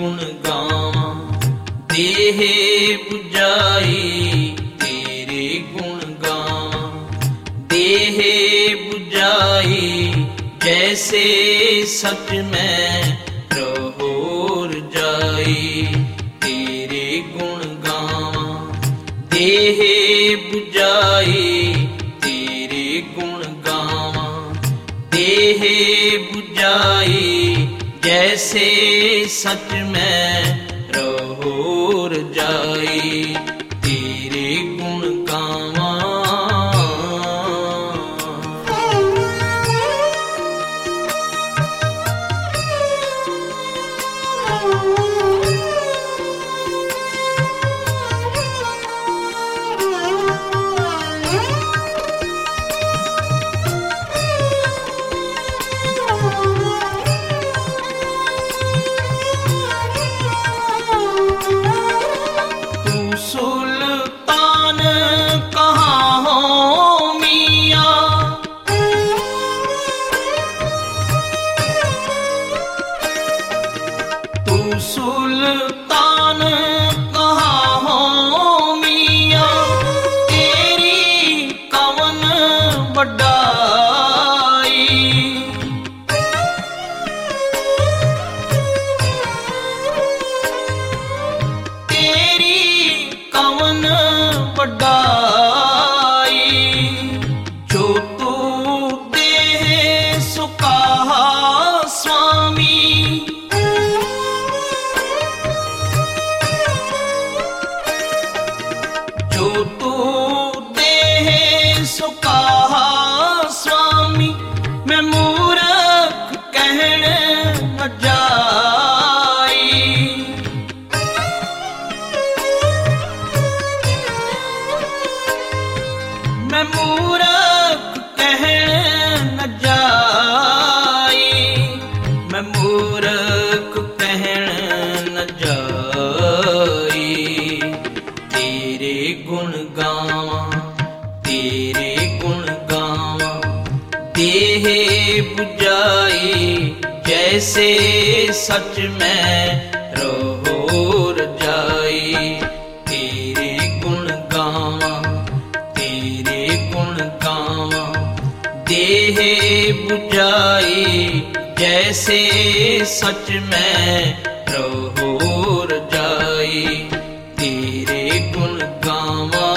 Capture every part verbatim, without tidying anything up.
गुण गावां, देह बुझाई तेरे गुण गावां, देह बुझाई जैसे सच में रहोर जाई तेरे गुण गावां, देह बुझाई तेरे गुण गावां, देह बुझाई जैसे सच में रहोर जाई तेरे गुण गावां। सुल्तान कहाँ हो मियाँ, तू सुल्तान कहाँ हो मियाँ, तेरी कवन बड़ाई, कवन बड़ाई, जो तू देह सुकाहा स्वामी, जो तू देह सुकाहा स्वामी, मैं मूर्ख कहण न जाई, मैं मूर्ख कहण न जाई, मैं मूर्ख कहण न जाई तेरे गुण गावां, तेरे गुण गावां, देह बुझाई जैसे सच में रहोर जाई तेरे गुण गावां, तेरे गुण गावां, देह बुझाई जैसे सच में रहोर जाई तेरे गुण गावां।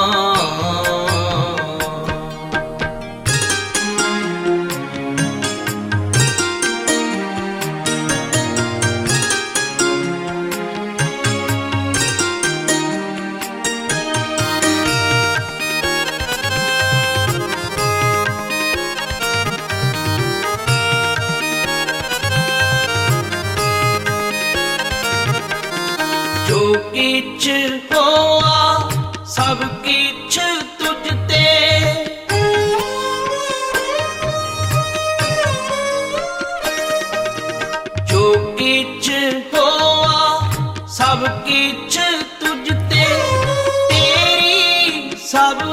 जो किछ होआ सब किछ तुझ ते, जो किछ होआ सब किछ तुझ ते, तेरी सब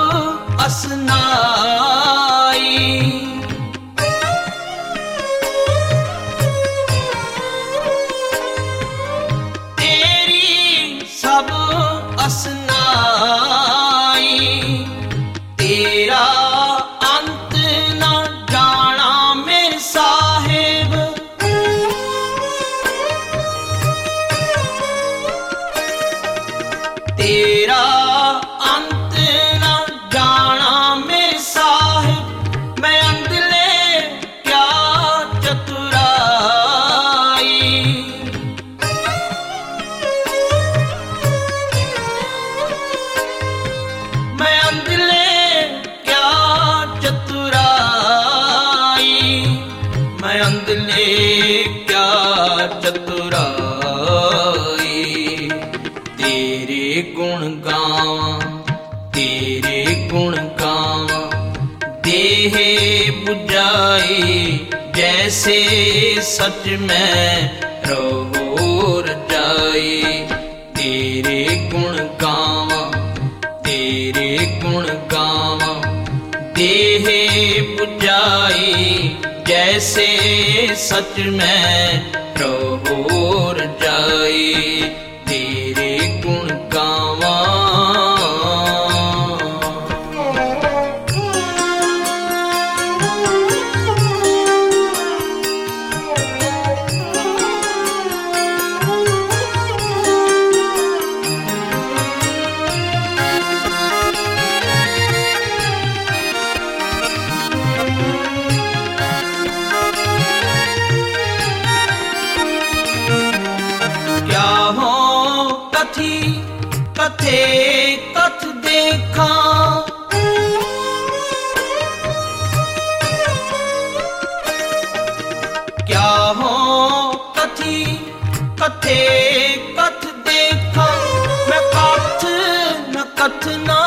असनाई, सब असनाई, तेरा अंत न जाना मेरे साहिब, तेरा अंत न जाना मेरे साहिब, मैं अंधले क्या चतुराई, मैं अंधले क्या चतुराई, मैं अंधले क्या चतुराई तेरे गुण गावां, तेरे गुण गावां, देह बुझाई जैसे सच में रहोर जाई तेरे गुण गावां, तेरे गुण गावां, देह बुझाई जैसे सच में रोर जाई तेरे गुण गावा। कथी कथे कथ देखा क्या हो कथी कथे कथ देखा। मैं कथ न कथ ना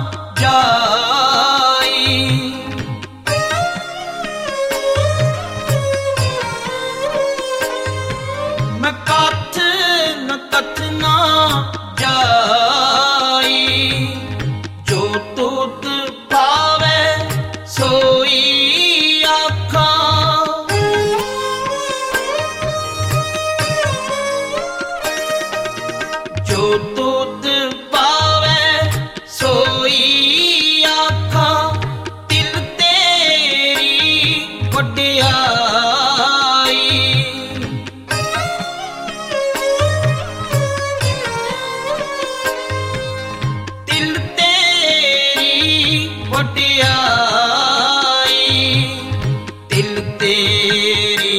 जाई मैं कथ न कथ ना जाई। जो तुत पावे सोई आखा जो तुत पावे सोई आखा। तिल तेरी वड्याई वड्याई तिल तेरी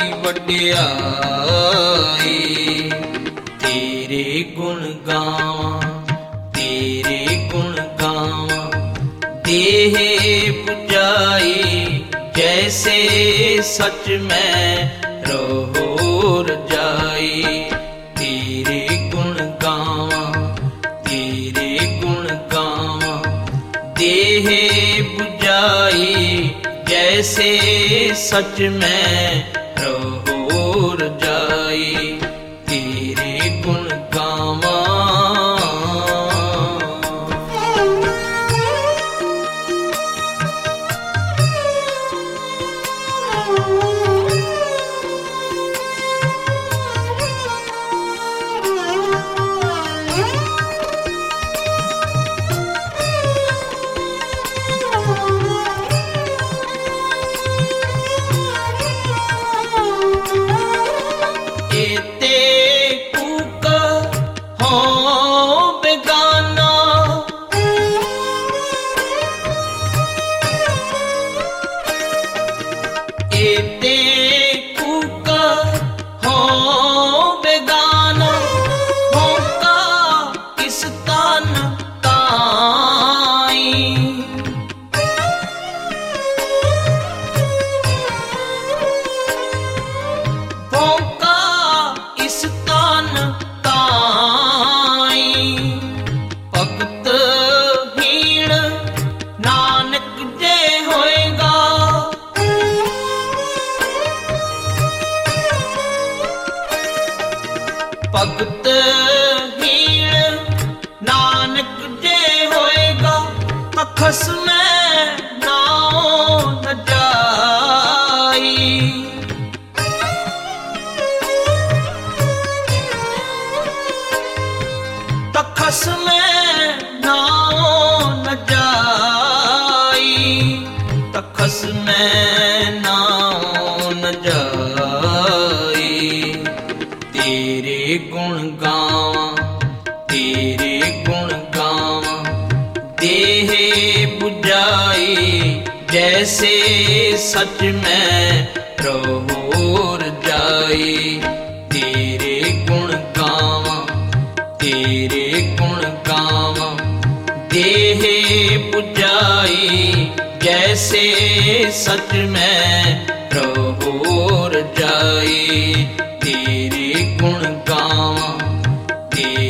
वड्याई। तेरे गुण गावा तेरे गुण गावा देह पुजाई। जैसे सच में रोर जाई तेरे गुण गावा तेरे गुण गावा देह बुझाई। जैसे सच में रोर जाई तेरे गुण गावा। एते कूक हो बेगाना एते कूक हो बेगाना। होका किस तन ताई होका इस तन ताई। भगत हीण नानक जे होएगा भगत हीण नानक जे होएगा। अखस में नाओ न जाई तखस में नाओ न जाई तखस में नाओ न जाई। तेरे गुण गावा तेरे गुण गावा देह बुझाई। जैसे सच में रोर जाई तेरे गुण गावा तेरे गुण गावा देह बुझाई। जैसे सच में रोर जाई तेरे गुण गावा तेरे